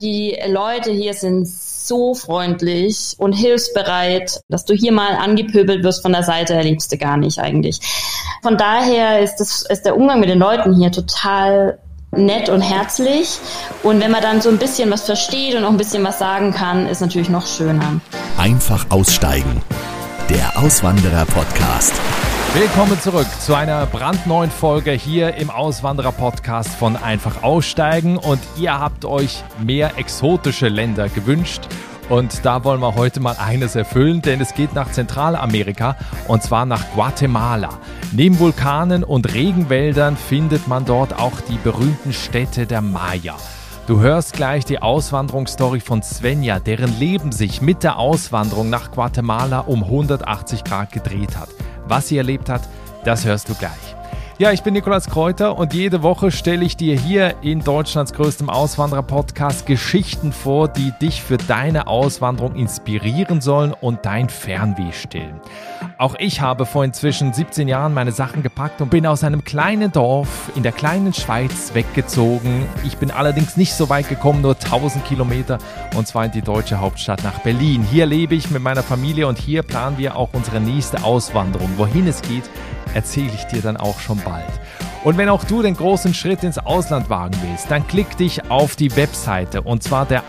Die Leute hier sind so freundlich und hilfsbereit, dass du hier mal angepöbelt wirst von der Seite, erlebst du gar nicht eigentlich. Von daher ist der Umgang mit den Leuten hier total nett und herzlich. Und wenn man dann so ein bisschen was versteht und auch ein bisschen was sagen kann, ist natürlich noch schöner. Einfach aussteigen. Der Auswanderer-Podcast. Willkommen zurück zu einer brandneuen Folge hier im Auswanderer-Podcast von Einfach aussteigen. Und ihr habt euch mehr exotische Länder gewünscht. Und da wollen wir heute mal eines erfüllen, denn es geht nach Zentralamerika und zwar nach Guatemala. Neben Vulkanen und Regenwäldern findet man dort auch die berühmten Städte der Maya. Du hörst gleich die Auswanderungsstory von Svenja, deren Leben sich mit der Auswanderung nach Guatemala um 180 Grad gedreht hat. Was sie erlebt hat, das hörst du gleich. Ja, ich bin Nikolaus Kräuter und jede Woche stelle ich dir hier in Deutschlands größtem Auswanderer-Podcast Geschichten vor, die dich für deine Auswanderung inspirieren sollen und dein Fernweh stillen. Auch ich habe vor inzwischen 17 Jahren meine Sachen gepackt und bin aus einem kleinen Dorf in der kleinen Schweiz weggezogen. Ich bin allerdings nicht so weit gekommen, nur 1000 Kilometer, und zwar in die deutsche Hauptstadt nach Berlin. Hier lebe ich mit meiner Familie und hier planen wir auch unsere nächste Auswanderung. Wohin es geht, erzähle ich dir dann auch schon bald. Und wenn auch du den großen Schritt ins Ausland wagen willst, dann klick dich auf die Webseite, und zwar der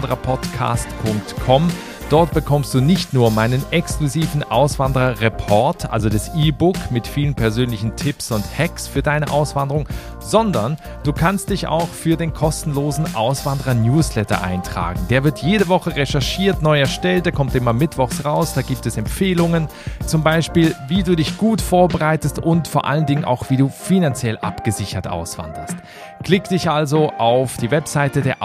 Auswandererpodcast.com. Dort bekommst du nicht nur meinen exklusiven Auswanderer-Report, also das E-Book mit vielen persönlichen Tipps und Hacks für deine Auswanderung, sondern du kannst dich auch für den kostenlosen Auswanderer-Newsletter eintragen. Der wird jede Woche recherchiert, neu erstellt, der kommt immer mittwochs raus. Da gibt es Empfehlungen, zum Beispiel, wie du dich gut vorbereitest und vor allen Dingen auch, wie du finanziell abgesichert auswanderst. Klick dich also auf die Webseite der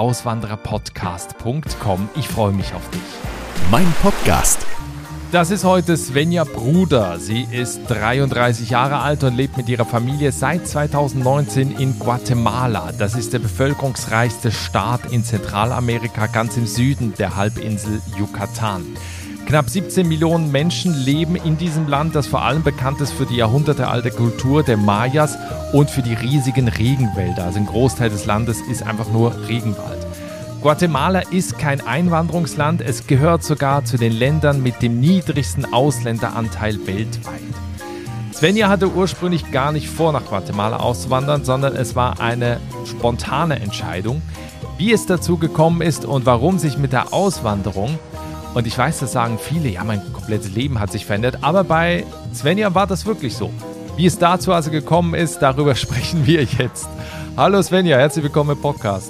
Auswandererpodcast.com. Ich freue mich auf dich. Mein Podcast. Das ist heute Svenja Bruder. Sie ist 33 Jahre alt und lebt mit ihrer Familie seit 2019 in Guatemala. Das ist der bevölkerungsreichste Staat in Zentralamerika, ganz im Süden der Halbinsel Yucatan. Knapp 17 Millionen Menschen leben in diesem Land, das vor allem bekannt ist für die jahrhundertealte Kultur der Mayas und für die riesigen Regenwälder. Also ein Großteil des Landes ist einfach nur Regenwald. Guatemala ist kein Einwanderungsland, es gehört sogar zu den Ländern mit dem niedrigsten Ausländeranteil weltweit. Svenja hatte ursprünglich gar nicht vor, nach Guatemala auszuwandern, sondern es war eine spontane Entscheidung. Wie es dazu gekommen ist und warum sich mit der Auswanderung, und ich weiß, das sagen viele, ja, mein komplettes Leben hat sich verändert, aber bei Svenja war das wirklich so. Wie es dazu also gekommen ist, darüber sprechen wir jetzt. Hallo Svenja, herzlich willkommen im Podcast.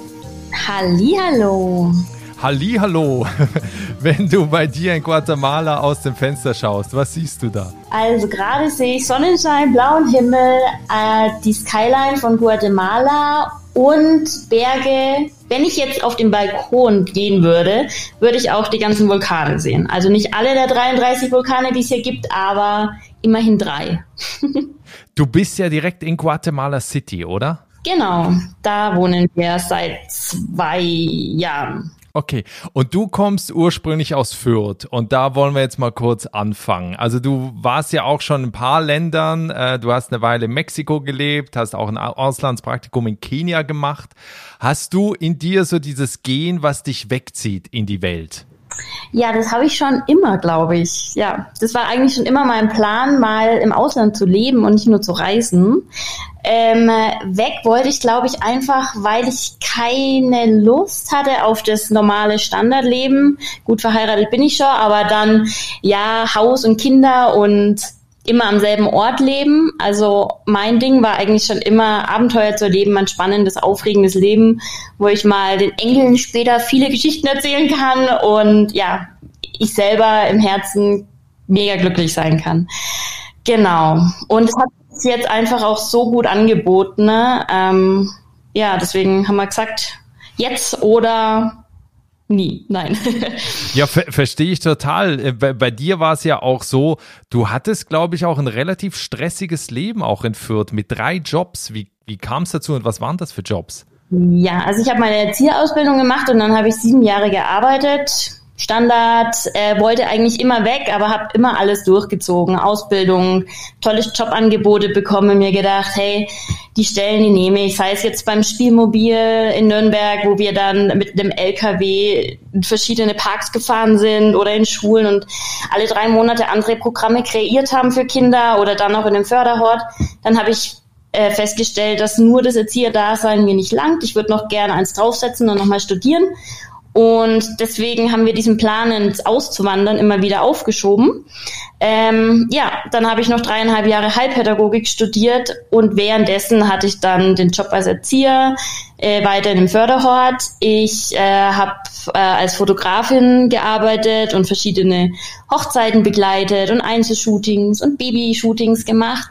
Hallihallo. Hallihallo. Wenn du bei dir in Guatemala aus dem Fenster schaust, was siehst du da? Also gerade sehe ich Sonnenschein, blauen Himmel, die Skyline von Guatemala und Berge. Wenn ich jetzt auf den Balkon gehen würde, würde ich auch die ganzen Vulkane sehen. Also nicht alle der 33 Vulkane, die es hier gibt, aber immerhin 3. Du bist ja direkt in Guatemala City, oder? Genau, da wohnen wir seit 2 Jahren. Okay, und du kommst ursprünglich aus Fürth und da wollen wir jetzt mal kurz anfangen. Also du warst ja auch schon in ein paar Ländern, du hast eine Weile in Mexiko gelebt, hast auch ein Auslandspraktikum in Kenia gemacht. Hast du in dir so dieses Gen, was dich wegzieht in die Welt? Ja, das habe ich schon immer, glaube ich. Ja, das war eigentlich schon immer mein Plan, mal im Ausland zu leben und nicht nur zu reisen. Weg wollte ich, glaube ich, einfach, weil ich keine Lust hatte auf das normale Standardleben. Gut, verheiratet bin ich schon, aber dann, ja, Haus und Kinder und immer am selben Ort leben. Also mein Ding war eigentlich schon immer, Abenteuer zu erleben, ein spannendes, aufregendes Leben, wo ich mal den Enkeln später viele Geschichten erzählen kann und ja, ich selber im Herzen mega glücklich sein kann. Genau. Und es hat sich jetzt einfach auch so gut angeboten. Ne? Ja, deswegen haben wir gesagt, jetzt oder nie, nein. Ja, verstehe ich total. Bei dir war es ja auch so, du hattest, glaube ich, auch ein relativ stressiges Leben auch in Fürth mit 3 Jobs. Wie kam es dazu und was waren das für Jobs? Ja, also ich habe meine Erzieherausbildung gemacht und dann habe ich 7 Jahre gearbeitet. Standard, wollte eigentlich immer weg, aber habe immer alles durchgezogen. Ausbildung, tolle Jobangebote bekommen, mir gedacht, hey, die Stellen, die nehme ich. Sei es jetzt beim Spielmobil in Nürnberg, wo wir dann mit einem LKW in verschiedene Parks gefahren sind oder in Schulen und alle 3 Monate andere Programme kreiert haben für Kinder oder dann auch in einem Förderhort. Dann habe ich festgestellt, dass nur das Erzieherdasein mir nicht langt. Ich würde noch gerne eins draufsetzen und nochmal studieren. Und deswegen haben wir diesen Plan, ins Auszuwandern, immer wieder aufgeschoben. Dann habe ich noch 3,5 Jahre Heilpädagogik studiert und währenddessen hatte ich dann den Job als Erzieher, weiter in einem Förderhort. Ich habe als Fotografin gearbeitet und verschiedene Hochzeiten begleitet und Einzelshootings und Babyshootings gemacht.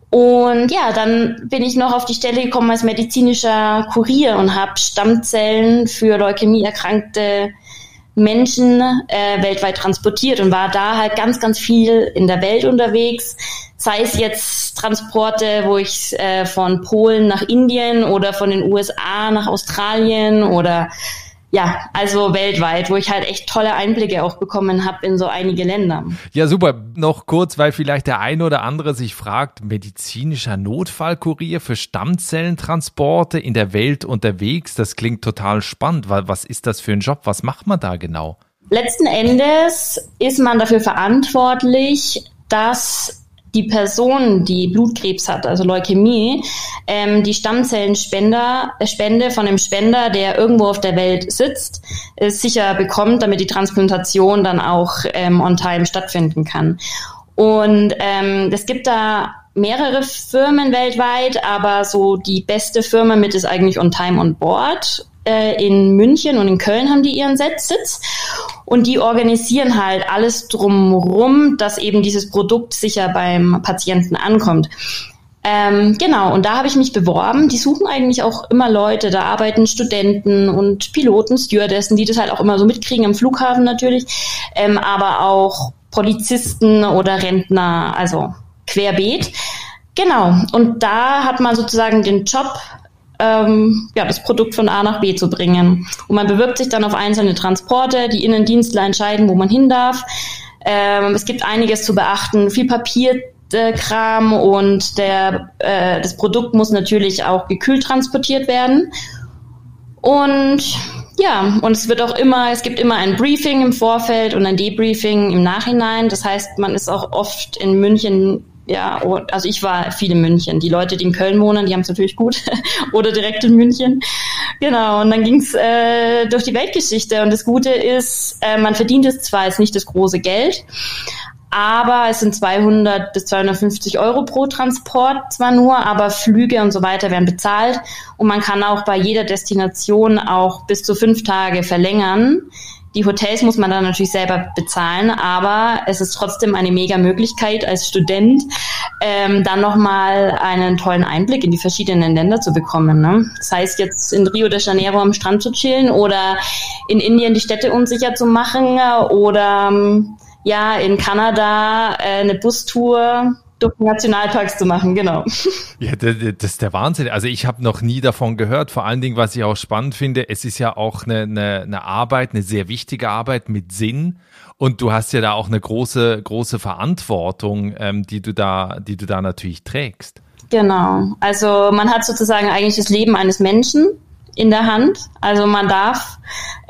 Und ja, dann bin ich noch auf die Stelle gekommen als medizinischer Kurier und habe Stammzellen für leukämieerkrankte Menschen weltweit transportiert und war da halt ganz, ganz viel in der Welt unterwegs. Sei es jetzt Transporte, wo ich von Polen nach Indien oder von den USA nach Australien oder ja, also weltweit, wo ich halt echt tolle Einblicke auch bekommen habe in so einige Länder. Ja, super. Noch kurz, weil vielleicht der eine oder andere sich fragt, medizinischer Notfallkurier für Stammzellentransporte in der Welt unterwegs, das klingt total spannend. Was ist das für ein Job? Was macht man da genau? Letzten Endes ist man dafür verantwortlich, dass die Person, die Blutkrebs hat, also Leukämie, die Stammzellenspende von dem Spender, der irgendwo auf der Welt sitzt, sicher bekommt, damit die Transplantation dann auch on time stattfinden kann. Und es gibt da mehrere Firmen weltweit, aber so die beste Firma mit ist eigentlich On Time On Board. In München und in Köln haben die ihren Sitz und die organisieren halt alles drumherum, dass eben dieses Produkt sicher beim Patienten ankommt. Genau, und da habe ich mich beworben. Die suchen eigentlich auch immer Leute, da arbeiten Studenten und Piloten, Stewardessen, die das halt auch immer so mitkriegen am Flughafen natürlich, aber auch Polizisten oder Rentner, also querbeet. Genau, und da hat man sozusagen den Job, das Produkt von A nach B zu bringen. Und man bewirbt sich dann auf einzelne Transporte, die Innendienstler entscheiden, wo man hin darf. Es gibt einiges zu beachten, viel Papierkram und das Produkt muss natürlich auch gekühlt transportiert werden. Und ja, und es gibt immer ein Briefing im Vorfeld und ein Debriefing im Nachhinein. Das heißt, man ist auch oft in München. Ja, also ich war viel in München. Die Leute, die in Köln wohnen, die haben es natürlich gut. Oder direkt in München. Genau, und dann ging's durch die Weltgeschichte. Und das Gute ist, man verdient es zwar jetzt nicht das große Geld, aber es sind 200 bis 250 Euro pro Transport zwar nur, aber Flüge und so weiter werden bezahlt. Und man kann auch bei jeder Destination auch bis zu 5 Tage verlängern. Die Hotels muss man dann natürlich selber bezahlen, aber es ist trotzdem eine mega Möglichkeit als Student, dann nochmal einen tollen Einblick in die verschiedenen Länder zu bekommen. Ne? Das heißt, jetzt in Rio de Janeiro am Strand zu chillen oder in Indien die Städte unsicher zu machen oder in Kanada eine Bustour durch Nationalparks zu machen, genau. Ja, das ist der Wahnsinn. Also ich habe noch nie davon gehört. Vor allen Dingen, was ich auch spannend finde, es ist ja auch eine Arbeit, eine sehr wichtige Arbeit mit Sinn. Und du hast ja da auch eine große Verantwortung, die du da natürlich trägst. Genau. Also man hat sozusagen eigentlich das Leben eines Menschen in der Hand. Also man darf,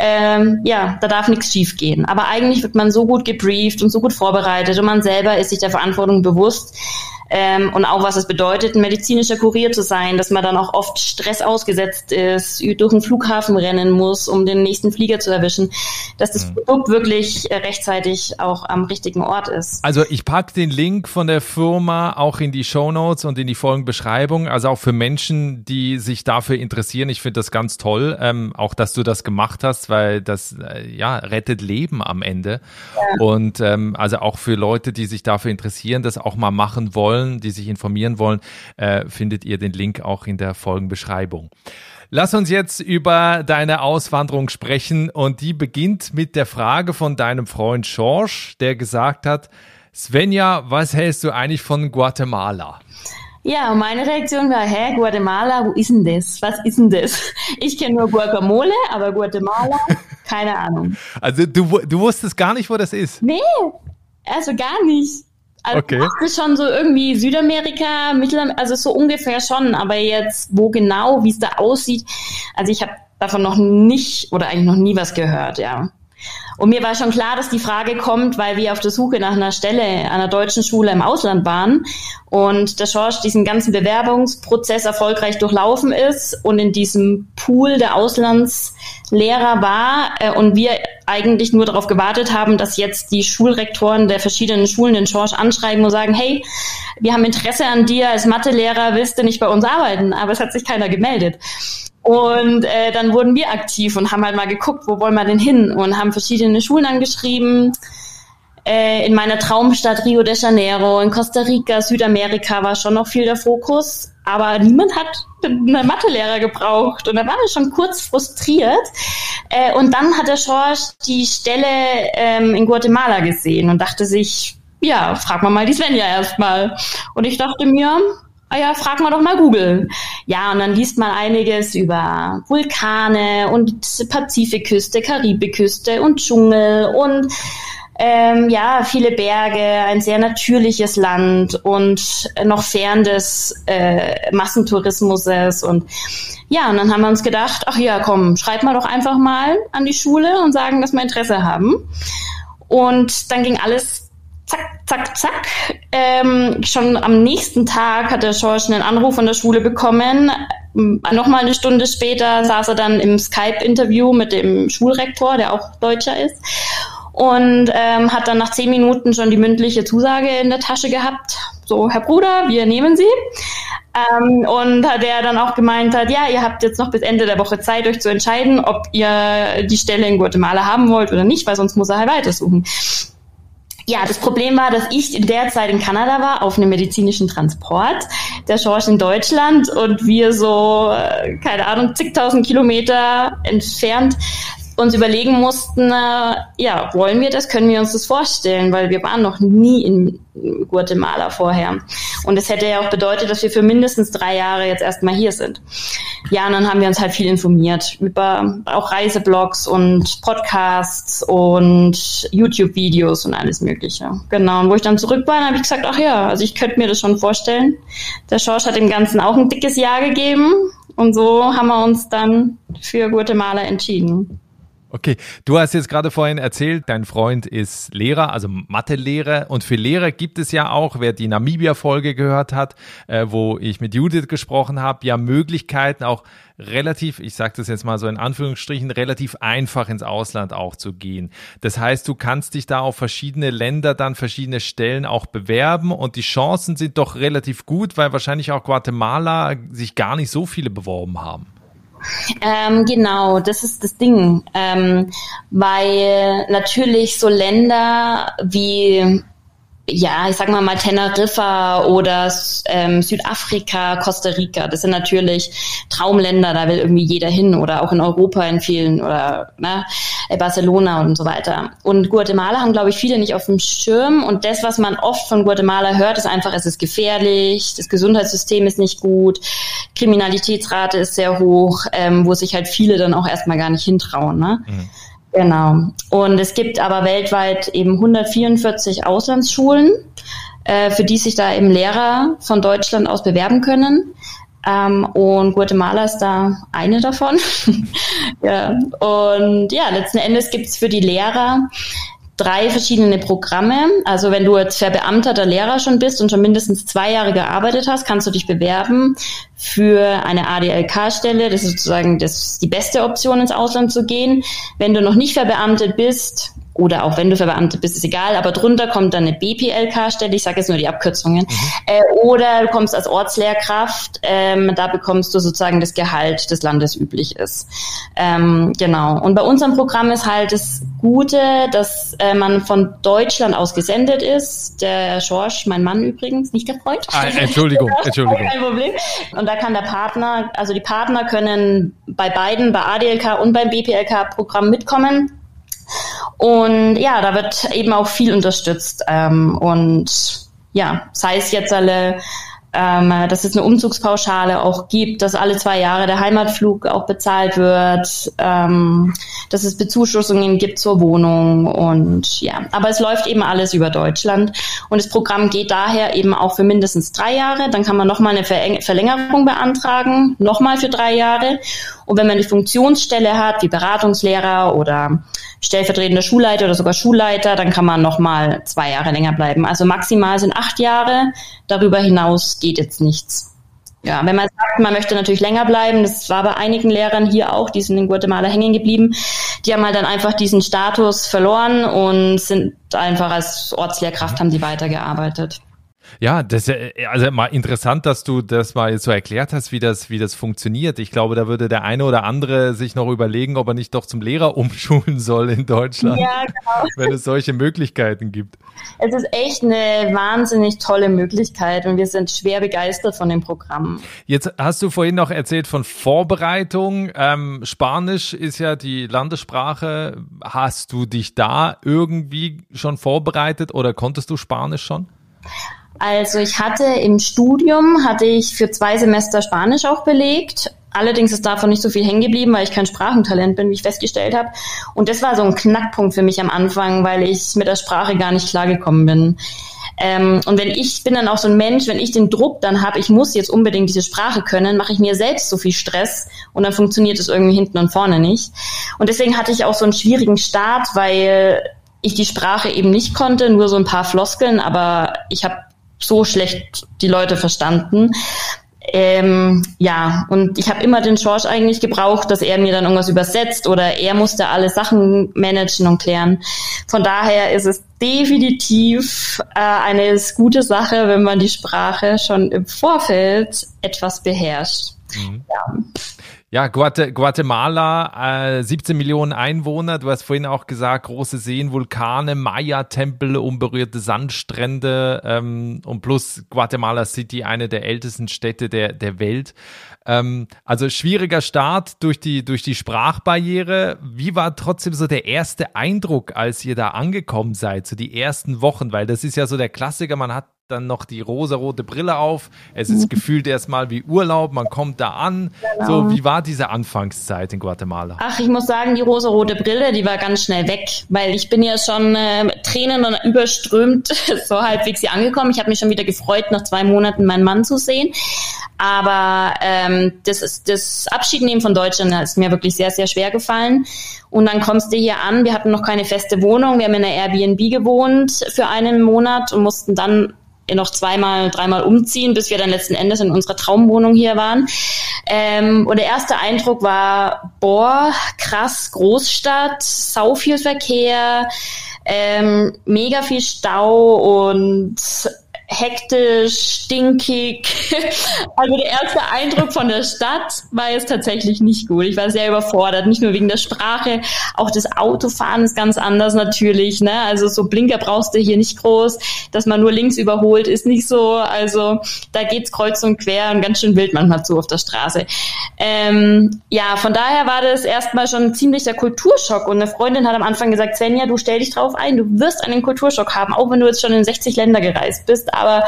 da darf nichts schief gehen. Aber eigentlich wird man so gut gebrieft und so gut vorbereitet und man selber ist sich der Verantwortung bewusst. Und auch was es bedeutet, ein medizinischer Kurier zu sein, dass man dann auch oft Stress ausgesetzt ist, durch den Flughafen rennen muss, um den nächsten Flieger zu erwischen, dass das Produkt wirklich rechtzeitig auch am richtigen Ort ist. Also ich packe den Link von der Firma auch in die Shownotes und in die Folgenbeschreibung, also auch für Menschen, die sich dafür interessieren. Ich finde das ganz toll, auch dass du das gemacht hast, weil das rettet Leben am Ende. Ja. Und also auch für Leute, die sich dafür interessieren, das auch mal machen wollen, die sich informieren wollen, findet ihr den Link auch in der Folgenbeschreibung. Lass uns jetzt über deine Auswanderung sprechen und die beginnt mit der Frage von deinem Freund George, der gesagt hat, Svenja, was hältst du eigentlich von Guatemala? Ja, und meine Reaktion war, Guatemala, wo ist denn das? Was ist denn das? Ich kenne nur Guacamole, aber Guatemala, keine Ahnung. Also du wusstest gar nicht, wo das ist? Nee, also gar nicht. Also okay. Ich dachte schon so irgendwie Südamerika, Mittelamerika, also so ungefähr schon, aber jetzt wo genau, wie es da aussieht, also ich habe davon noch nicht oder eigentlich noch nie was gehört, ja. Und mir war schon klar, dass die Frage kommt, weil wir auf der Suche nach einer Stelle an einer deutschen Schule im Ausland waren und der Schorsch diesen ganzen Bewerbungsprozess erfolgreich durchlaufen ist und in diesem Pool der Auslandslehrer war und wir eigentlich nur darauf gewartet haben, dass jetzt die Schulrektoren der verschiedenen Schulen den Schorsch anschreiben und sagen, hey, wir haben Interesse an dir als Mathelehrer, willst du nicht bei uns arbeiten? Aber es hat sich keiner gemeldet. Und dann wurden wir aktiv und haben halt mal geguckt, wo wollen wir denn hin? Und haben verschiedene Schulen angeschrieben. In meiner Traumstadt Rio de Janeiro, in Costa Rica, Südamerika war schon noch viel der Fokus. Aber niemand hat einen Mathelehrer gebraucht. Und da waren wir schon kurz frustriert. Und dann hat der Schorsch die Stelle in Guatemala gesehen und dachte sich, ja, frag mal die Svenja erstmal. Und ich dachte mir, ja, frag mal doch mal Google. Ja, und dann liest man einiges über Vulkane und Pazifikküste, Karibikküste und Dschungel und ja, viele Berge, ein sehr natürliches Land und noch fern des Massentourismus. Und ja, und dann haben wir uns gedacht, ach ja, komm, schreib mal doch einfach mal an die Schule und sagen, dass wir Interesse haben. Und dann ging alles zack, zack, zack. Schon am nächsten Tag hat der Schorsch einen Anruf von der Schule bekommen. Nochmal eine Stunde später saß er dann im Skype-Interview mit dem Schulrektor, der auch Deutscher ist. Und hat dann nach 10 Minuten schon die mündliche Zusage in der Tasche gehabt. So, Herr Bruder, wir nehmen Sie. Und der dann auch gemeint hat, ja, ihr habt jetzt noch bis Ende der Woche Zeit, euch zu entscheiden, ob ihr die Stelle in Guatemala haben wollt oder nicht, weil sonst muss er halt weitersuchen. Ja, das Problem war, dass ich in der Zeit in Kanada war, auf einem medizinischen Transport, der Schorsch in Deutschland und wir so, keine Ahnung, zigtausend Kilometer entfernt uns überlegen mussten, ja, wollen wir das, können wir uns das vorstellen, weil wir waren noch nie in Guatemala vorher. Und das hätte ja auch bedeutet, dass wir für mindestens 3 Jahre jetzt erstmal hier sind. Ja, und dann haben wir uns halt viel informiert über auch Reiseblogs und Podcasts und YouTube-Videos und alles Mögliche. Genau, und wo ich dann zurück war, habe ich gesagt, ach ja, also ich könnte mir das schon vorstellen. Der Schorsch hat dem Ganzen auch ein dickes Ja gegeben und so haben wir uns dann für Guatemala entschieden. Okay, du hast jetzt gerade vorhin erzählt, dein Freund ist Lehrer, also Mathelehrer, und für Lehrer gibt es ja auch, wer die Namibia-Folge gehört hat, wo ich mit Judith gesprochen habe, ja Möglichkeiten auch relativ, ich sage das jetzt mal so in Anführungsstrichen, relativ einfach ins Ausland auch zu gehen. Das heißt, du kannst dich da auf verschiedene Länder, dann verschiedene Stellen auch bewerben und die Chancen sind doch relativ gut, weil wahrscheinlich auch Guatemala sich gar nicht so viele beworben haben. Genau, das ist das Ding, weil natürlich so Länder wie, ja, ich sag mal Teneriffa oder Südafrika, Costa Rica, das sind natürlich Traumländer, da will irgendwie jeder hin oder auch in Europa in vielen oder Barcelona und so weiter. Und Guatemala haben, glaube ich, viele nicht auf dem Schirm und das, was man oft von Guatemala hört, ist einfach, es ist gefährlich, das Gesundheitssystem ist nicht gut, Kriminalitätsrate ist sehr hoch, wo sich halt viele dann auch erstmal gar nicht hintrauen, ne? Mhm. Genau. Und es gibt aber weltweit eben 144 Auslandsschulen, für die sich da eben Lehrer von Deutschland aus bewerben können. Und Guatemala ist da eine davon. Ja. Und ja, letzten Endes gibt es für die Lehrer 3 verschiedene Programme. Also wenn du jetzt verbeamteter Lehrer schon bist und schon mindestens 2 Jahre gearbeitet hast, kannst du dich bewerben für eine ADLK-Stelle. Das ist sozusagen die beste Option, ins Ausland zu gehen. Wenn du noch nicht verbeamtet bist, oder auch wenn du verbeamtet bist, ist egal, aber drunter kommt dann eine BPLK-Stelle, ich sage jetzt nur die Abkürzungen, oder du kommst als Ortslehrkraft, da bekommst du sozusagen das Gehalt des Landes üblich ist. Genau. Und bei unserem Programm ist halt das Gute, dass man von Deutschland aus gesendet ist. Der Schorsch, mein Mann übrigens, nicht der Freund. Entschuldigung. Kein Problem. Und da kann der Partner, also die Partner können bei beiden, bei ADLK und beim BPLK-Programm mitkommen. Und ja, da wird eben auch viel unterstützt. Und ja, sei es jetzt alle dass es eine Umzugspauschale auch gibt, dass alle 2 Jahre der Heimatflug auch bezahlt wird, dass es Bezuschussungen gibt zur Wohnung und ja, aber es läuft eben alles über Deutschland und das Programm geht daher eben auch für mindestens 3 Jahre, dann kann man nochmal eine Verlängerung beantragen, nochmal für 3 Jahre und wenn man eine Funktionsstelle hat, wie Beratungslehrer oder stellvertretender Schulleiter oder sogar Schulleiter, dann kann man nochmal 2 Jahre länger bleiben. Also maximal sind 8 Jahre, darüber hinaus geht jetzt nichts. Ja, wenn man sagt, man möchte natürlich länger bleiben, das war bei einigen Lehrern hier auch, die sind in Guatemala hängen geblieben, die haben halt dann einfach diesen Status verloren und sind einfach als Ortslehrkraft, haben die weitergearbeitet. Ja, das ist ja also mal interessant, dass du das mal jetzt so erklärt hast, wie das funktioniert. Ich glaube, da würde der eine oder andere sich noch überlegen, ob er nicht doch zum Lehrer umschulen soll in Deutschland, ja, genau. Wenn es solche Möglichkeiten gibt. Es ist echt eine wahnsinnig tolle Möglichkeit und wir sind schwer begeistert von dem Programm. Jetzt hast du vorhin noch erzählt von Vorbereitung. Spanisch ist ja die Landessprache. Hast du dich da irgendwie schon vorbereitet oder konntest du Spanisch schon? Also ich hatte im Studium, für 2 Semester Spanisch auch belegt. Allerdings ist davon nicht so viel hängen geblieben, weil ich kein Sprachentalent bin, wie ich festgestellt habe. Und das war so ein Knackpunkt für mich am Anfang, weil ich mit der Sprache gar nicht klargekommen bin. Und ich bin dann auch so ein Mensch, wenn ich den Druck dann habe, ich muss jetzt unbedingt diese Sprache können, mache ich mir selbst so viel Stress und dann funktioniert es irgendwie hinten und vorne nicht. Und deswegen hatte ich auch so einen schwierigen Start, weil ich die Sprache eben nicht konnte, nur so ein paar Floskeln, aber ich habe so schlecht die Leute verstanden. Ja, und ich habe immer den George eigentlich gebraucht, dass er mir dann irgendwas übersetzt oder er musste alle Sachen managen und klären. Von daher ist es definitiv eine gute Sache, wenn man die Sprache schon im Vorfeld etwas beherrscht. Mhm. Ja. Ja, Guatemala, 17 Millionen Einwohner, du hast vorhin auch gesagt, große Seen, Vulkane, Maya-Tempel, unberührte Sandstrände und plus Guatemala City, eine der ältesten Städte der Welt. Also schwieriger Start durch die Sprachbarriere. Wie war trotzdem so der erste Eindruck, als ihr da angekommen seid, so die ersten Wochen? Weil das ist ja so der Klassiker, man hat dann noch die rosarote Brille auf. Es ist gefühlt erstmal wie Urlaub, man kommt da an. Genau. So, wie war diese Anfangszeit in Guatemala? Ach, ich muss sagen, die rosarote Brille, die war ganz schnell weg, weil ich bin ja schon Tränen und überströmt so halbwegs hier angekommen. Ich habe mich schon wieder gefreut, nach 2 Monaten meinen Mann zu sehen. Aber das Abschiednehmen von Deutschland ist mir wirklich sehr, sehr schwer gefallen. Und dann kommst du hier an, wir hatten noch keine feste Wohnung, wir haben in einer Airbnb gewohnt für 1 Monat und mussten dann noch 2-3 umziehen, bis wir dann letzten Endes in unserer Traumwohnung hier waren. Und der erste Eindruck war, krass, Großstadt, sau viel Verkehr, mega viel Stau und hektisch, stinkig. Also der erste Eindruck von der Stadt war jetzt tatsächlich nicht gut. Ich war sehr überfordert, nicht nur wegen der Sprache, auch das Autofahren ist ganz anders natürlich, ne? Also so Blinker brauchst du hier nicht groß, dass man nur links überholt, ist nicht so. Also da geht's kreuz und quer und ganz schön wild manchmal zu auf der Straße. Ja, von daher war das erstmal schon ein ziemlicher Kulturschock und eine Freundin hat am Anfang gesagt, Svenja, du stell dich drauf ein, du wirst einen Kulturschock haben, auch wenn du jetzt schon in 60 Länder gereist bist. Aber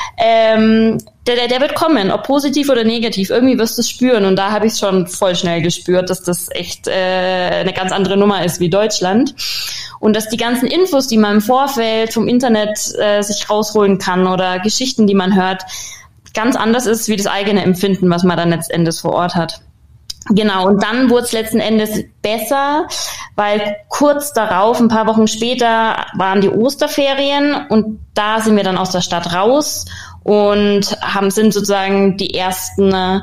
der wird kommen, ob positiv oder negativ. Irgendwie wirst du es spüren. Und da habe ich schon voll schnell gespürt, dass das echt eine ganz andere Nummer ist wie Deutschland. Und dass die ganzen Infos, die man im Vorfeld vom Internet sich rausholen kann oder Geschichten, die man hört, ganz anders ist wie das eigene Empfinden, was man dann letztendlich vor Ort hat. Genau, und dann wurde es letzten Endes besser, weil kurz darauf, ein paar Wochen später, waren die Osterferien und da sind wir dann aus der Stadt raus und sind sozusagen die ersten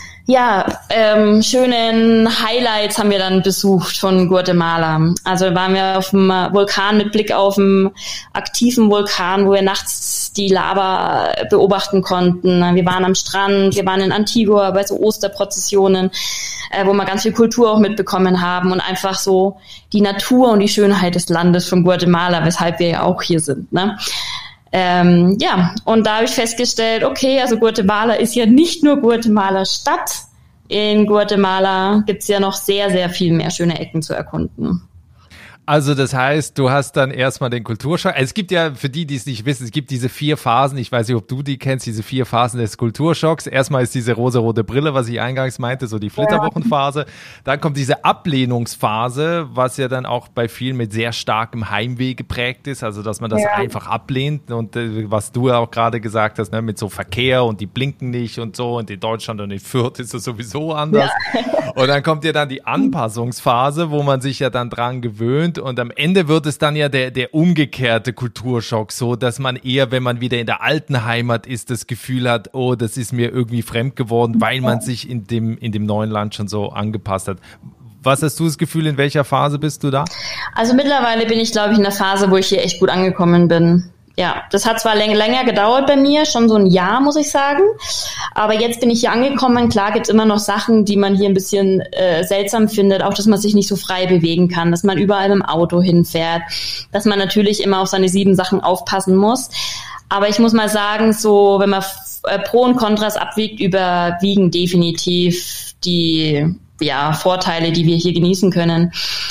schönen Highlights haben wir dann besucht von Guatemala. Also waren wir auf dem Vulkan mit Blick auf einen aktiven Vulkan, wo wir nachts die Lava beobachten konnten. Wir waren am Strand, wir waren in Antigua bei so Osterprozessionen, wo wir ganz viel Kultur auch mitbekommen haben und einfach so die Natur und die Schönheit des Landes von Guatemala, weshalb wir ja auch hier sind, ne? Und da habe ich festgestellt, okay, also Guatemala ist ja nicht nur Guatemala Stadt. In Guatemala gibt's ja noch sehr, sehr viel mehr schöne Ecken zu erkunden. Also das heißt, du hast dann erstmal den Kulturschock. Es gibt ja, für die es nicht wissen, es gibt diese 4 Phasen. Ich weiß nicht, ob du die kennst, diese 4 Phasen des Kulturschocks. Erstmal ist diese rosarote Brille, was ich eingangs meinte, so die Flitterwochenphase. Dann kommt diese Ablehnungsphase, was ja dann auch bei vielen mit sehr starkem Heimweh geprägt ist. Also dass man das einfach ablehnt. Und was du ja auch gerade gesagt hast, ne, mit so Verkehr und die blinken nicht und so. Und in Deutschland und in Fürth ist es sowieso anders. Ja. Und dann kommt ja dann die Anpassungsphase, wo man sich ja dann dran gewöhnt. Und am Ende wird es dann ja der umgekehrte Kulturschock, so dass man eher, wenn man wieder in der alten Heimat ist, das Gefühl hat, oh, das ist mir irgendwie fremd geworden, weil man sich in dem neuen Land schon so angepasst hat. Was hast du das Gefühl, in welcher Phase bist du da? Also mittlerweile bin ich, glaube ich, in der Phase, wo ich hier echt gut angekommen bin. Ja, das hat zwar länger gedauert bei mir, schon so ein Jahr, muss ich sagen. Aber jetzt bin ich hier angekommen. Klar gibt's immer noch Sachen, die man hier ein bisschen seltsam findet. Auch, dass man sich nicht so frei bewegen kann, dass man überall im Auto hinfährt, dass man natürlich immer auf seine 7 Sachen aufpassen muss. Aber ich muss mal sagen, so wenn man Pro und Kontras abwiegt, überwiegen definitiv die Vorteile, die wir hier genießen können.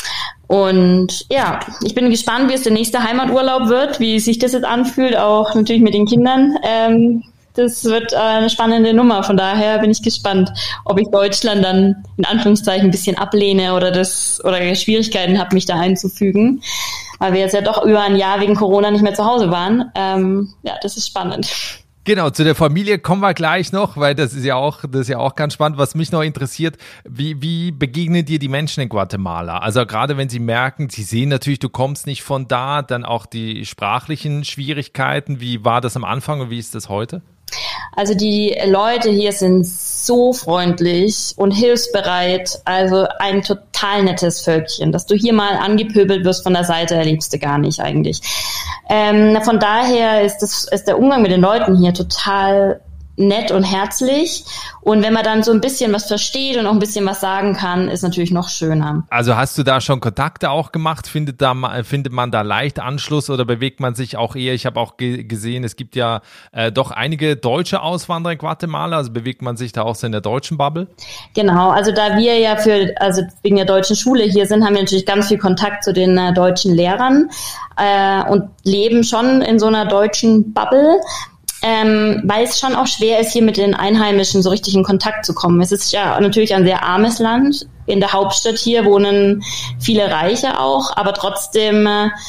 Und ja, ich bin gespannt, wie es der nächste Heimaturlaub wird, wie sich das jetzt anfühlt, auch natürlich mit den Kindern. Das wird eine spannende Nummer, von daher bin ich gespannt, ob ich Deutschland dann in Anführungszeichen ein bisschen ablehne oder Schwierigkeiten habe, mich da einzufügen, weil wir jetzt ja doch über ein Jahr wegen Corona nicht mehr zu Hause waren. Das ist spannend. Genau, zu der Familie kommen wir gleich noch, weil das ist ja auch ganz spannend. Was mich noch interessiert, wie begegnen dir die Menschen in Guatemala? Also gerade wenn sie merken, sie sehen natürlich, du kommst nicht von da, dann auch die sprachlichen Schwierigkeiten. Wie war das am Anfang und wie ist das heute? Also die Leute hier sind so freundlich und hilfsbereit, also ein total nettes Völkchen. Dass du hier mal angepöbelt wirst von der Seite, erlebst du gar nicht eigentlich. Von daher ist der Umgang mit den Leuten hier total nett und herzlich. Und wenn man dann so ein bisschen was versteht und auch ein bisschen was sagen kann, ist natürlich noch schöner. Also hast du da schon Kontakte auch gemacht? Findet man da leicht Anschluss oder bewegt man sich auch eher? Ich habe auch gesehen, es gibt ja doch einige deutsche Auswanderer in Guatemala. Also bewegt man sich da auch so in der deutschen Bubble? Genau, also da wir ja wegen der deutschen Schule hier sind, haben wir natürlich ganz viel Kontakt zu den deutschen Lehrern und leben schon in so einer deutschen Bubble. Weil es schon auch schwer ist, hier mit den Einheimischen so richtig in Kontakt zu kommen. Es ist ja natürlich ein sehr armes Land. In der Hauptstadt hier wohnen viele Reiche auch, aber trotzdem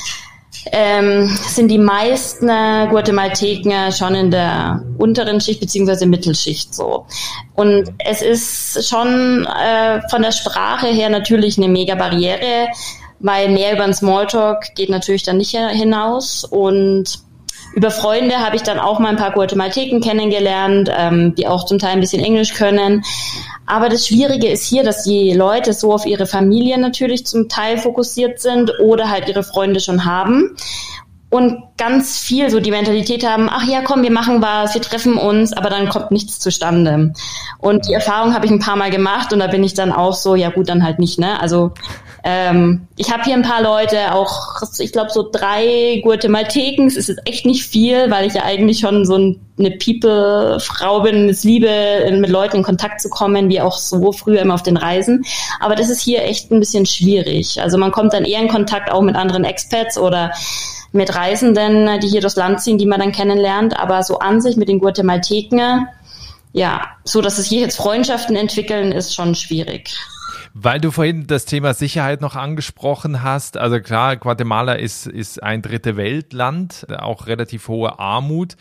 sind die meisten Guatemalteker schon in der unteren Schicht beziehungsweise Mittelschicht so. Und es ist schon von der Sprache her natürlich eine mega Barriere, weil mehr über den Smalltalk geht natürlich dann nicht hinaus. Und über Freunde habe ich dann auch mal ein paar Guatemalteken kennengelernt, die auch zum Teil ein bisschen Englisch können. Aber das Schwierige ist hier, dass die Leute so auf ihre Familie natürlich zum Teil fokussiert sind oder halt ihre Freunde schon haben und ganz viel so die Mentalität haben, ach ja, komm, wir machen was, wir treffen uns, aber dann kommt nichts zustande. Und die Erfahrung habe ich ein paar Mal gemacht und da bin ich dann auch so, ja gut, dann halt nicht, ne? Also ich habe hier ein paar Leute, auch ich glaube so 3 Guatemalteken, es ist jetzt echt nicht viel, weil ich ja eigentlich schon so eine People-Frau bin, es liebe, mit Leuten in Kontakt zu kommen, wie auch so früher immer auf den Reisen. Aber das ist hier echt ein bisschen schwierig. Also man kommt dann eher in Kontakt auch mit anderen Expats oder mit Reisenden, die hier durchs Land ziehen, die man dann kennenlernt. Aber so an sich mit den Guatemalteken, ja, so dass es hier jetzt Freundschaften entwickeln, ist schon schwierig. Weil du vorhin das Thema Sicherheit noch angesprochen hast, also klar, Guatemala ist ein Dritte-Welt-Land, auch relativ hohe Armut,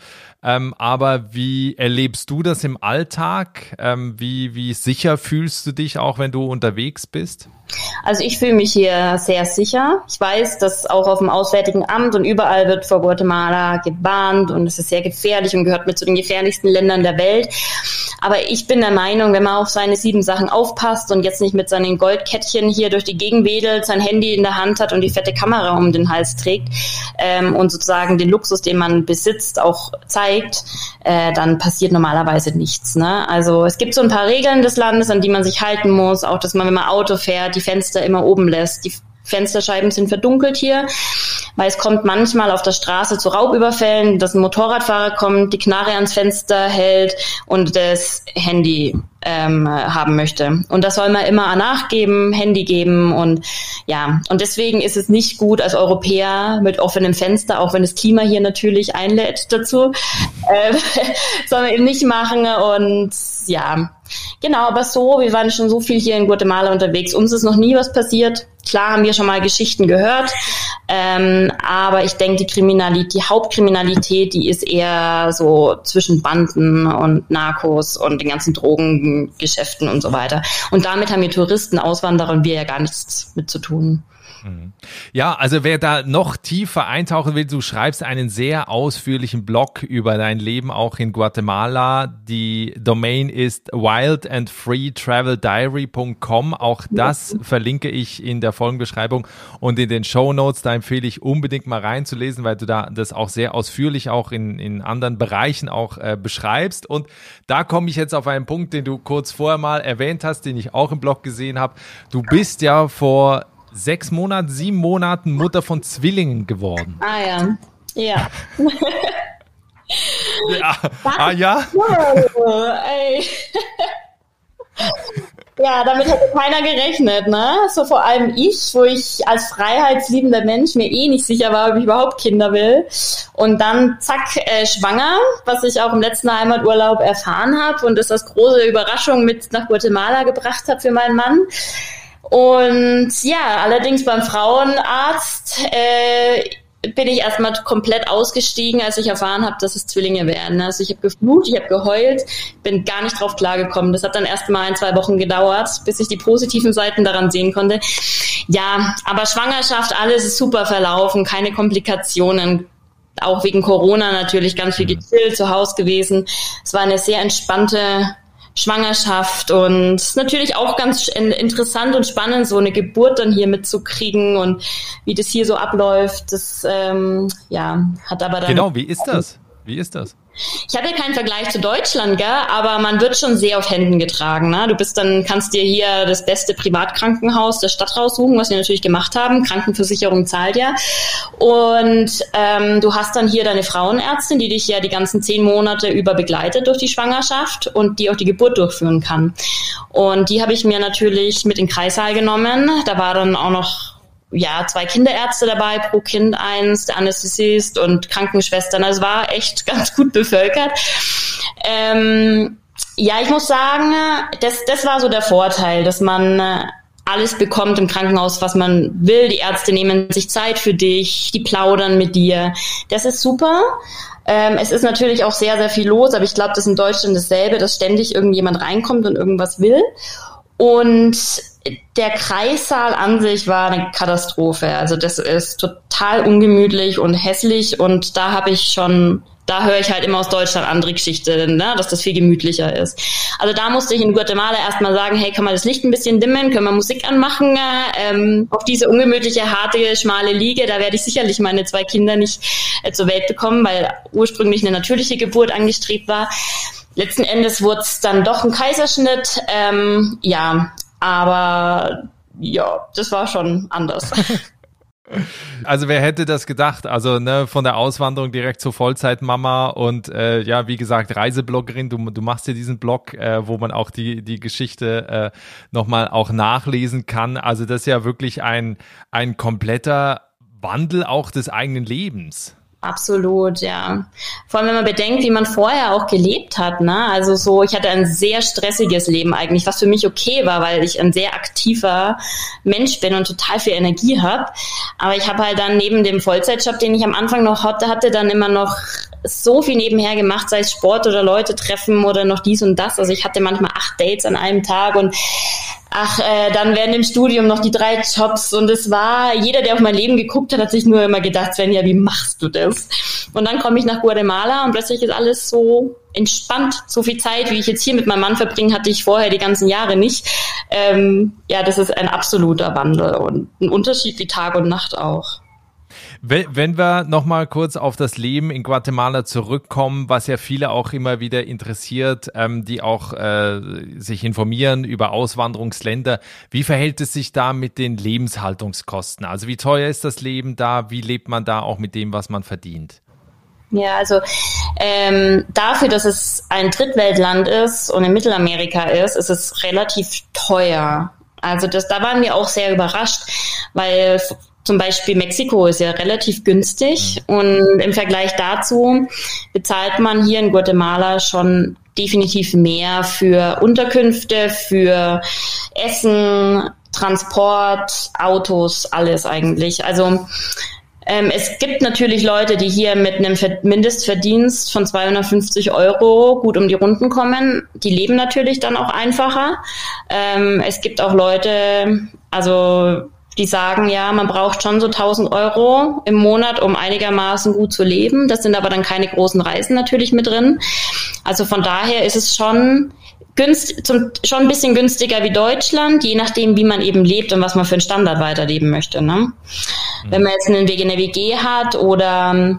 aber wie erlebst du das im Alltag? Wie sicher fühlst du dich auch, wenn du unterwegs bist? Also ich fühle mich hier sehr sicher. Ich weiß, dass auch auf dem Auswärtigen Amt und überall wird vor Guatemala gewarnt und es ist sehr gefährlich und gehört mit zu den gefährlichsten Ländern der Welt. Aber ich bin der Meinung, wenn man auf seine 7 Sachen aufpasst und jetzt nicht mit seinen Goldkettchen hier durch die Gegend wedelt, sein Handy in der Hand hat und die fette Kamera um den Hals trägt und sozusagen den Luxus, den man besitzt, auch zeigt, dann passiert normalerweise nichts. Ne? Also es gibt so ein paar Regeln des Landes, an die man sich halten muss, auch dass man, wenn man Auto fährt, die Fenster immer oben lässt. Die Fensterscheiben sind verdunkelt hier, weil es kommt manchmal auf der Straße zu Raubüberfällen, dass ein Motorradfahrer kommt, die Knarre ans Fenster hält und das Handy haben möchte. Und das soll man immer nachgeben, Handy geben und ja, und deswegen ist es nicht gut als Europäer mit offenem Fenster, auch wenn das Klima hier natürlich einlädt dazu, soll man eben nicht machen. Und ja, genau, aber so, wir waren schon so viel hier in Guatemala unterwegs. Uns ist noch nie was passiert. Klar haben wir schon mal Geschichten gehört, aber ich denke, die Hauptkriminalität, die ist eher so zwischen Banden und Narcos und den ganzen Drogengeschäften und so weiter. Und damit haben wir Touristen, Auswanderer und wir ja gar nichts mit zu tun. Ja, also wer da noch tiefer eintauchen will, du schreibst einen sehr ausführlichen Blog über dein Leben auch in Guatemala. Die Domain ist wildandfreetraveldiary.com. Auch das verlinke ich in der Folgenbeschreibung und in den Shownotes. Da empfehle ich unbedingt mal reinzulesen, weil du da das auch sehr ausführlich auch in anderen Bereichen auch beschreibst. Und da komme ich jetzt auf einen Punkt, den du kurz vorher mal erwähnt hast, den ich auch im Blog gesehen habe. Du bist ja vor 7 Monaten Mutter von Zwillingen geworden. Ah ja, ja. Ja. Ah ja? Ey. Ja, damit hätte keiner gerechnet, ne? So vor allem ich, wo ich als freiheitsliebender Mensch mir nicht sicher war, ob ich überhaupt Kinder will. Und dann zack, schwanger, was ich auch im letzten Heimaturlaub erfahren habe und das als große Überraschung mit nach Guatemala gebracht habe für meinen Mann. Und ja, allerdings beim Frauenarzt bin ich erstmal komplett ausgestiegen, als ich erfahren habe, dass es Zwillinge werden. Also ich habe geflucht, ich habe geheult, bin gar nicht drauf klargekommen. Das hat dann erst mal 2 Wochen gedauert, bis ich die positiven Seiten daran sehen konnte. Ja, aber Schwangerschaft, alles ist super verlaufen, keine Komplikationen. Auch wegen Corona natürlich ganz viel gechillt, zu Hause gewesen. Es war eine sehr entspannte Schwangerschaft und natürlich auch ganz interessant und spannend, so eine Geburt dann hier mitzukriegen und wie das hier so abläuft. Das hat aber dann... Genau, wie ist das? Ich habe ja keinen Vergleich zu Deutschland, gell? Aber man wird schon sehr auf Händen getragen. Ne? Kannst dir hier das beste Privatkrankenhaus der Stadt raussuchen, was wir natürlich gemacht haben. Krankenversicherung zahlt ja. Und du hast dann hier deine Frauenärztin, die dich ja die ganzen 10 Monate über begleitet durch die Schwangerschaft und die auch die Geburt durchführen kann. Und die habe ich mir natürlich mit in den Kreissaal genommen. Da war dann auch noch 2 Kinderärzte dabei, pro Kind 1, der Anästhesist und Krankenschwestern. Also es war echt ganz gut bevölkert. Ich muss sagen, das war so der Vorteil, dass man alles bekommt im Krankenhaus, was man will. Die Ärzte nehmen sich Zeit für dich, die plaudern mit dir. Das ist super. Es ist natürlich auch sehr, sehr viel los, aber ich glaube, das ist in Deutschland dasselbe, dass ständig irgendjemand reinkommt und irgendwas will. Und der Kreissaal an sich war eine Katastrophe. Also das ist total ungemütlich und hässlich und da höre ich halt immer aus Deutschland andere Geschichten, ne? Dass das viel gemütlicher ist. Also da musste ich in Guatemala erstmal sagen, hey, kann man das Licht ein bisschen dimmen, können wir Musik anmachen? Auf diese ungemütliche, harte, schmale Liege, da werde ich sicherlich meine 2 Kinder nicht zur Welt bekommen, weil ursprünglich eine natürliche Geburt angestrebt war. Letzten Endes wurde es dann doch ein Kaiserschnitt, aber das war schon anders. Also wer hätte das gedacht? Also von der Auswanderung direkt zur Vollzeitmama und wie gesagt Reisebloggerin. Du machst ja diesen Blog, wo man auch die Geschichte nochmal auch nachlesen kann. Also das ist ja wirklich ein kompletter Wandel auch des eigenen Lebens. Absolut, ja. Vor allem, wenn man bedenkt, wie man vorher auch gelebt hat, ne? Also ich hatte ein sehr stressiges Leben eigentlich, was für mich okay war, weil ich ein sehr aktiver Mensch bin und total viel Energie habe. Aber ich habe halt dann neben dem Vollzeitjob, den ich am Anfang noch hatte, dann immer noch so viel nebenher gemacht, sei es Sport oder Leute treffen oder noch dies und das. Also ich hatte manchmal 8 Dates an einem Tag und dann während dem Studium noch die 3 Jobs und es war, jeder, der auf mein Leben geguckt hat, hat sich nur immer gedacht, Svenja, wie machst du das? Und dann komme ich nach Guatemala und plötzlich ist alles so entspannt. So viel Zeit, wie ich jetzt hier mit meinem Mann verbringe, hatte ich vorher die ganzen Jahre nicht. Das ist ein absoluter Wandel und ein Unterschied wie Tag und Nacht auch. Wenn wir nochmal kurz auf das Leben in Guatemala zurückkommen, was ja viele auch immer wieder interessiert, die auch sich informieren über Auswanderungsländer. Wie verhält es sich da mit den Lebenshaltungskosten? Also wie teuer ist das Leben da? Wie lebt man da auch mit dem, was man verdient? Ja, also dafür, dass es ein Drittweltland ist und in Mittelamerika ist es relativ teuer. Also da waren wir auch sehr überrascht, weil zum Beispiel Mexiko ist ja relativ günstig und im Vergleich dazu bezahlt man hier in Guatemala schon definitiv mehr für Unterkünfte, für Essen, Transport, Autos, alles eigentlich. Also es gibt natürlich Leute, die hier mit einem Mindestverdienst von 250 € gut um die Runden kommen. Die leben natürlich dann auch einfacher. Es gibt auch Leute, also die sagen, ja, man braucht schon so 1.000 € im Monat, um einigermaßen gut zu leben. Das sind aber dann keine großen Reisen natürlich mit drin. Also von daher ist es schon schon ein bisschen günstiger wie Deutschland, je nachdem, wie man eben lebt und was man für einen Standard weiterleben möchte. Ne? Wenn man jetzt eine WG hat oder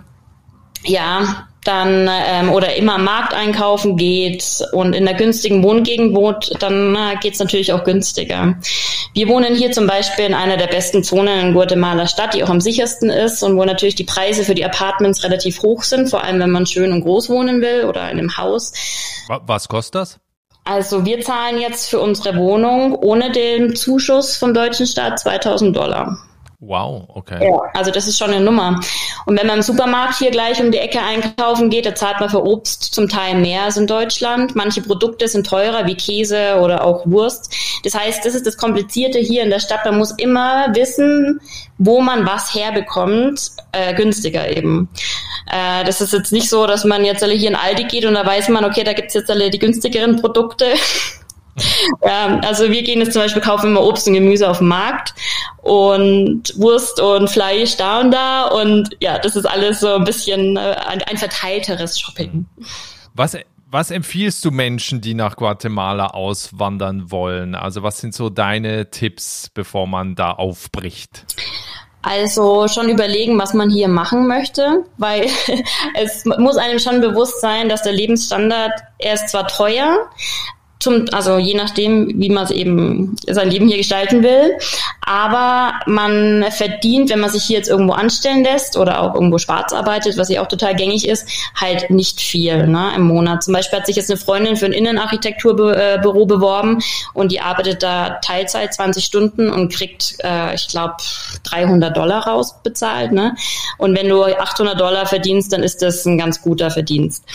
dann oder immer am Markt einkaufen geht und in einer günstigen Wohngegend wohnt, dann geht's natürlich auch günstiger. Wir wohnen hier zum Beispiel in einer der besten Zonen in Guatemala Stadt, die auch am sichersten ist und wo natürlich die Preise für die Apartments relativ hoch sind, vor allem wenn man schön und groß wohnen will oder in einem Haus. Was kostet das? Also wir zahlen jetzt für unsere Wohnung ohne den Zuschuss vom deutschen Staat $2.000. Wow, okay. Ja, also das ist schon eine Nummer. Und wenn man im Supermarkt hier gleich um die Ecke einkaufen geht, da zahlt man für Obst zum Teil mehr als in Deutschland. Manche Produkte sind teurer, wie Käse oder auch Wurst. Das heißt, das ist das Komplizierte hier in der Stadt. Man muss immer wissen, wo man was herbekommt, günstiger eben. Das ist jetzt nicht so, dass man jetzt alle hier in Aldi geht und da weiß man, okay, da gibt's jetzt alle die günstigeren Produkte. Ja, also wir gehen jetzt zum Beispiel, kaufen immer Obst und Gemüse auf dem Markt und Wurst und Fleisch da und da und ja, das ist alles so ein bisschen ein verteilteres Shopping. Was empfiehlst du Menschen, die nach Guatemala auswandern wollen? Also was sind so deine Tipps, bevor man da aufbricht? Also schon überlegen, was man hier machen möchte, weil es muss einem schon bewusst sein, dass der Lebensstandard, er ist zwar teuer, also je nachdem, wie man es eben sein Leben hier gestalten will. Aber man verdient, wenn man sich hier jetzt irgendwo anstellen lässt oder auch irgendwo schwarz arbeitet, was ja auch total gängig ist, halt nicht viel, ne, im Monat. Zum Beispiel hat sich jetzt eine Freundin für ein Innenarchitekturbüro beworben und die arbeitet da Teilzeit 20 Stunden und kriegt, ich glaube, $300 rausbezahlt. Ne? Und wenn du $800 verdienst, dann ist das ein ganz guter Verdienst.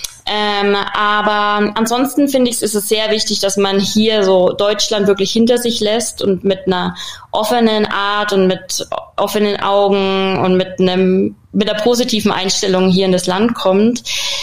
Aber ansonsten finde ich, ist es sehr wichtig, dass man hier so Deutschland wirklich hinter sich lässt und mit einer offenen Art und mit offenen Augen und mit einer positiven Einstellung hier in das Land kommt,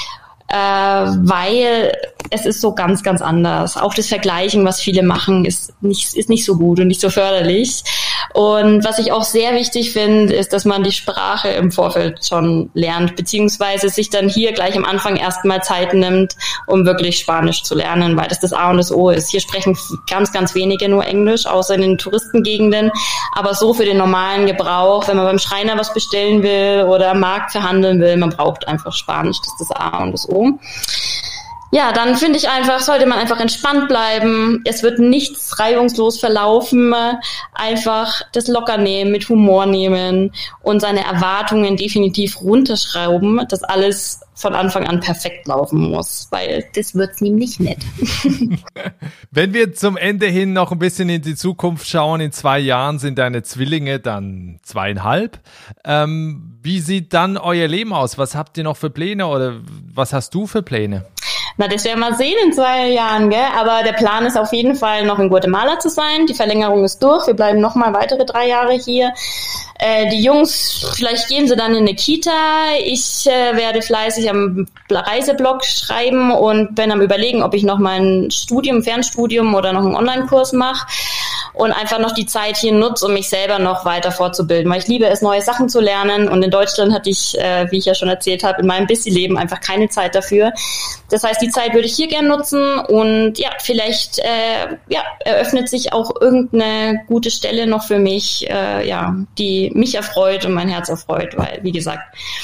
weil es ist so ganz, ganz anders. Auch das Vergleichen, was viele machen, ist nicht so gut und nicht so förderlich. Und was ich auch sehr wichtig finde, ist, dass man die Sprache im Vorfeld schon lernt, beziehungsweise sich dann hier gleich am Anfang erstmal Zeit nimmt, um wirklich Spanisch zu lernen, weil das A und das O ist. Hier sprechen ganz, ganz wenige nur Englisch, außer in den Touristengegenden. Aber so für den normalen Gebrauch, wenn man beim Schreiner was bestellen will oder am Markt verhandeln will, man braucht einfach Spanisch, das ist das A und das O. Ja, dann finde ich sollte man einfach entspannt bleiben. Es wird nichts reibungslos verlaufen. Einfach das locker nehmen, mit Humor nehmen und seine Erwartungen definitiv runterschrauben, dass alles von Anfang an perfekt laufen muss, weil das wird's nämlich nicht. Wenn wir zum Ende hin noch ein bisschen in die Zukunft schauen, in 2 Jahren sind deine Zwillinge dann 2,5. Wie sieht dann euer Leben aus? Was habt ihr noch für Pläne oder was hast du für Pläne? Na, das werden wir sehen in 2 Jahren, gell? Aber der Plan ist auf jeden Fall noch in Guatemala zu sein. Die Verlängerung ist durch. Wir bleiben noch mal weitere 3 Jahre hier. Die Jungs, vielleicht gehen sie dann in eine Kita. Ich werde fleißig am Reiseblog schreiben und bin am Überlegen, ob ich noch mal ein Fernstudium oder noch einen Online-Kurs mache und einfach noch die Zeit hier nutze, um mich selber noch weiter fortzubilden. Weil ich liebe es, neue Sachen zu lernen. Und in Deutschland hatte ich, wie ich ja schon erzählt habe, in meinem Busy-Leben einfach keine Zeit dafür. Das heißt, die Zeit würde ich hier gern nutzen und ja, vielleicht eröffnet sich auch irgendeine gute Stelle noch für mich, die mich erfreut und mein Herz erfreut, weil, wie gesagt,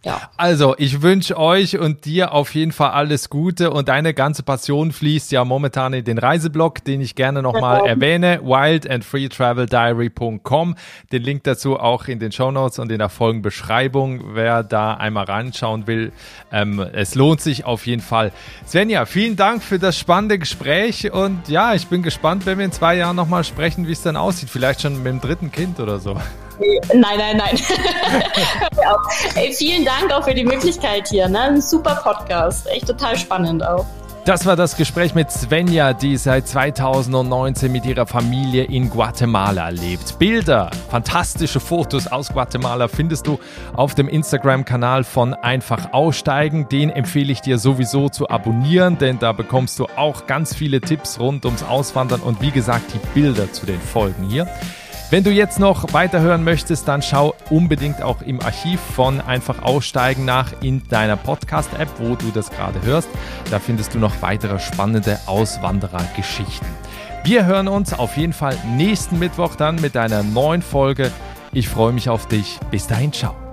Ja. Also, ich wünsche euch und dir auf jeden Fall alles Gute und deine ganze Passion fließt ja momentan in den Reiseblog, den ich gerne nochmal erwähne, wildandfreetraveldiary.com. Den Link dazu auch in den Shownotes und in der Folgenbeschreibung, wer da einmal reinschauen will. Es lohnt sich auf jeden Fall. Svenja, vielen Dank für das spannende Gespräch und ja, ich bin gespannt, wenn wir in 2 Jahren nochmal sprechen, wie es dann aussieht. Vielleicht schon mit dem 3. Kind oder so. Nein. Ja. Ey, vielen Dank auch für die Möglichkeit hier. Ne? Ein super Podcast. Echt total spannend auch. Das war das Gespräch mit Svenja, die seit 2019 mit ihrer Familie in Guatemala lebt. Bilder, fantastische Fotos aus Guatemala findest du auf dem Instagram-Kanal von Einfach Aussteigen. Den empfehle ich dir sowieso zu abonnieren, denn da bekommst du auch ganz viele Tipps rund ums Auswandern und wie gesagt die Bilder zu den Folgen hier. Wenn du jetzt noch weiterhören möchtest, dann schau unbedingt auch im Archiv von Einfach Aussteigen nach in deiner Podcast-App, wo du das gerade hörst. Da findest du noch weitere spannende Auswanderer-Geschichten. Wir hören uns auf jeden Fall nächsten Mittwoch dann mit einer neuen Folge. Ich freue mich auf dich. Bis dahin, ciao.